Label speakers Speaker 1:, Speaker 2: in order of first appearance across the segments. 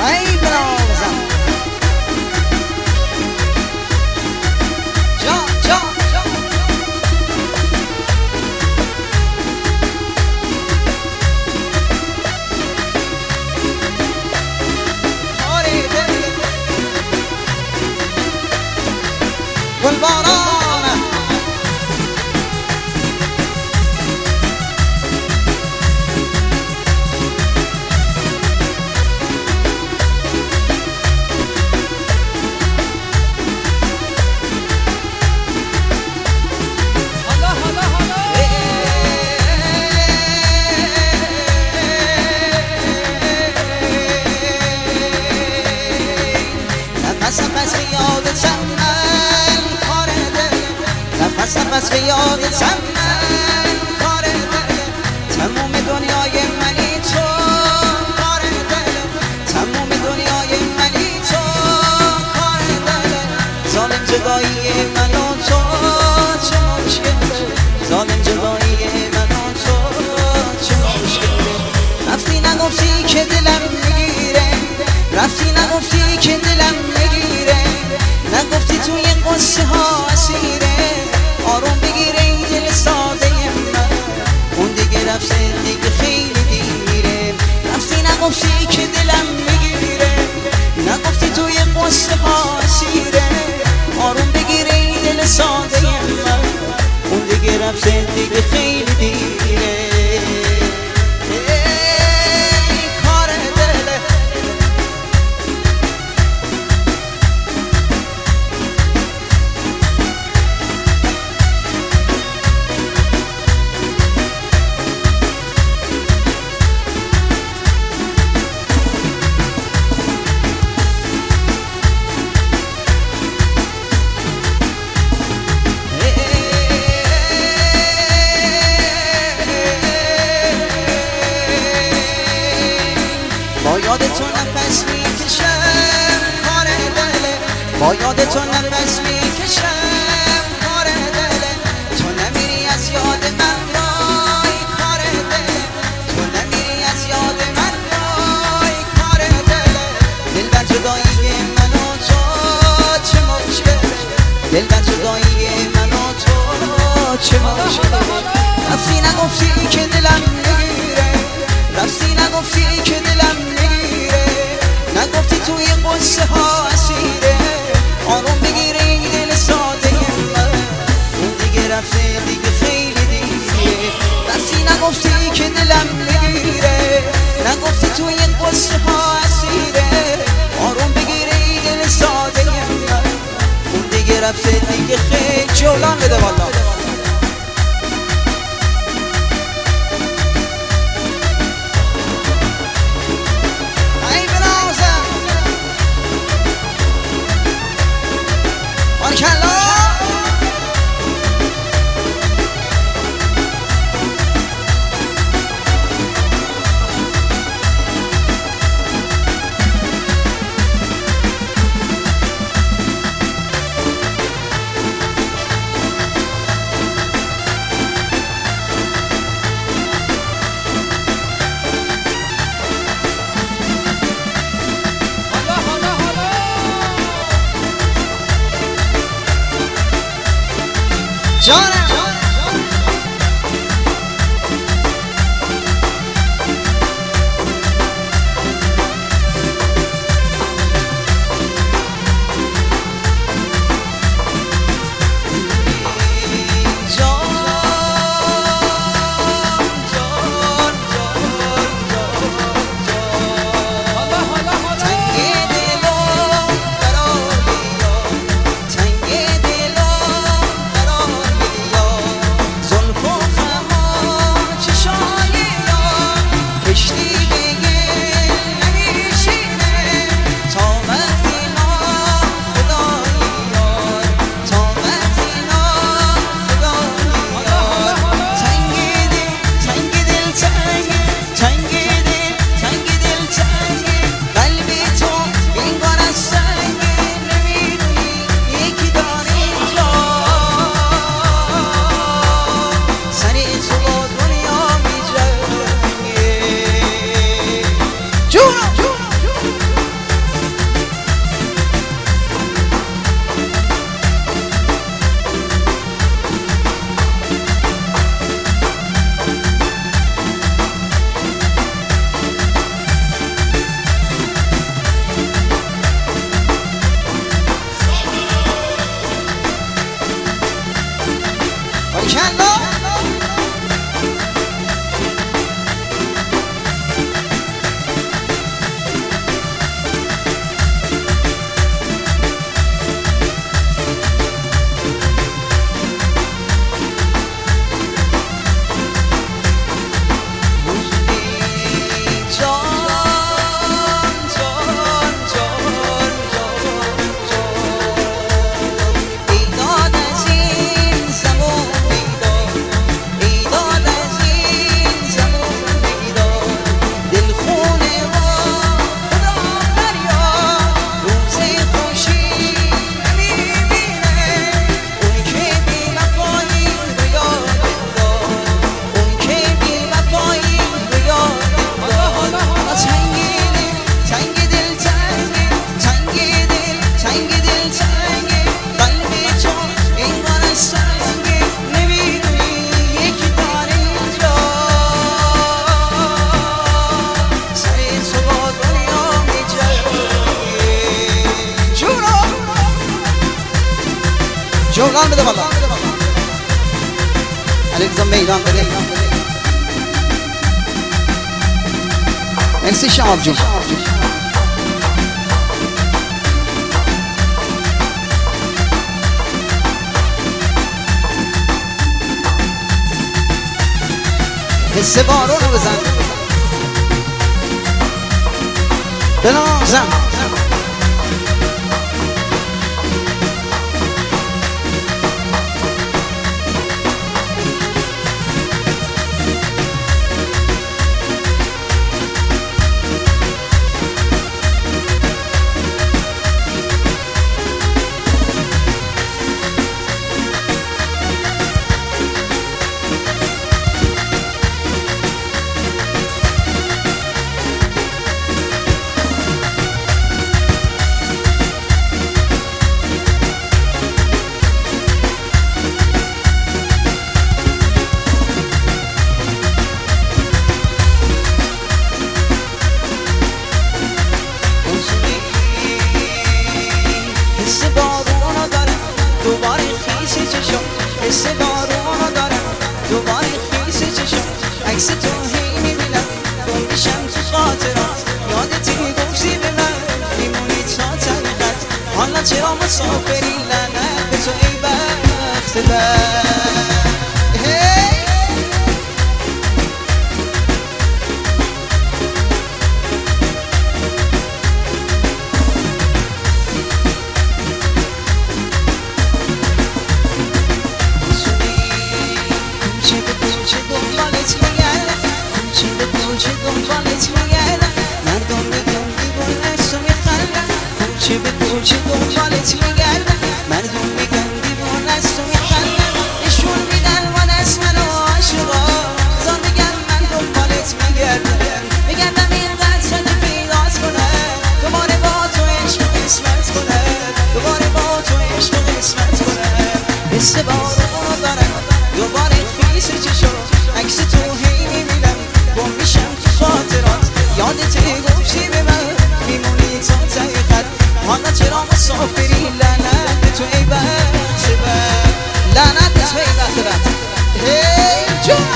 Speaker 1: ای بنازم جا جا جا آره دل گلباران نفس به یادتم من کار دل تموم دنیای منی تو کار دل تموم دنیای منی تو کار دل ظالم جدایی من و تو چه مشکله ظالم جدایی من و تو چه مشکله رفتی نگفتی که دلم میگیره رفتی نگفتی که دلم میگیره نگفتی توی قصه ها اسیره آروم بگیره این دل ساده من اون دیگه رفته دیگه خیلی دیره رفتی نگفتی که دلم میگیره نگفتی توی قصه ها اسیره آروم بگیره این دل ساده من اون دیگه رفته دیگه خیلی دیره با یاد تو نفس میکشم کار دله با یاد تو نفس میکشم کار دله تو نمیری از یاد من وای کار دله تو نمیری از یاد من وای کار دله دل بر جدایی من و تو چه مشکله دل بر جدایی من و تو چه مشکله رفتی نگفتی که دلم میگیره رفتی نگفتی که دلم نگفتی توی قصه ها اسیره آروم بگیره این دل ساده من اون دیگه رفته دیگه خیلی دیره رفتی نگفتی که دلم میگیره نگفتی توی قصه ها اسیره آروم بگیره این دل ساده من اون دیگه رفته دیگه خیلی جولان بده والا جانم جوغان بده بالا علیکم میدان بده مرسی شهاب جون حس بارونو بزن بنازم حس بارونو دارم دوباره خیس چشم عکس تو هی میبینم گم میشم تو خاطرات یادت میگفتی به من میمونی تا طریقت حالا چرا مسافری لعنت به تو ای بخت بد کوچه به کوچه دنبالت میگردم مردم میگن دیوانه است و میخندم نشون میدن وان از من و عاشقا زان میگم من دنبالت میگردم میگردم اینقدر تا که پیدات کنم دوباره با تو عشق و قسمت کنم دوباره با تو عشق و قسمت کنم حس بارونو دارم دوباره خیس چشم عکس تو هی میبینم گم میشم تو خاطرات یادت گفتی به من میمونی تا ته خط حالا چرا مسافری لعنت به تو ای بخت بد لعنت به تو ای بخت بد هی جون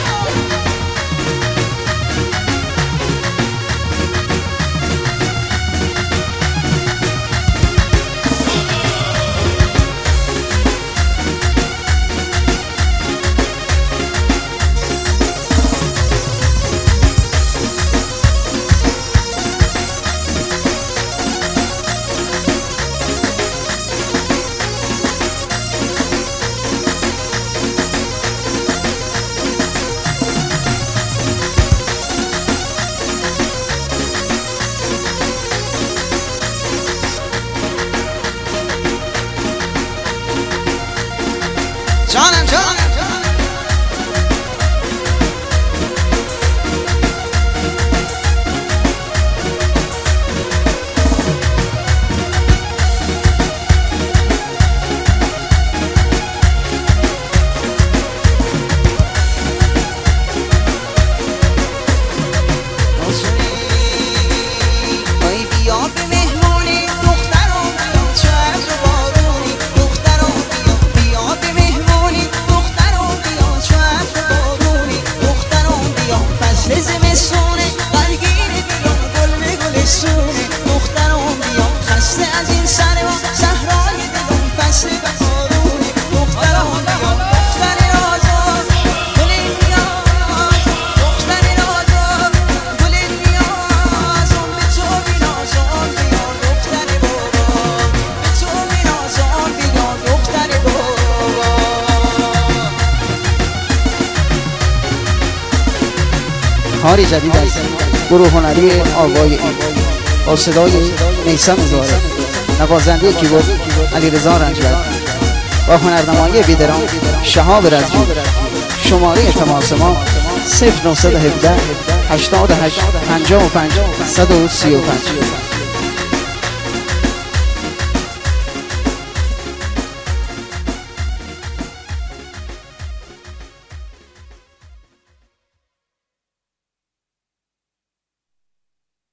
Speaker 1: جانم کاری جدید از گروه هنری آوای این با صدای میثم زاره، نوازنده کیبورد علیرضا رنجبر با هنرنمایی بیدرام شهاب رزجو. شماره تماس ما 0917 88 55 135.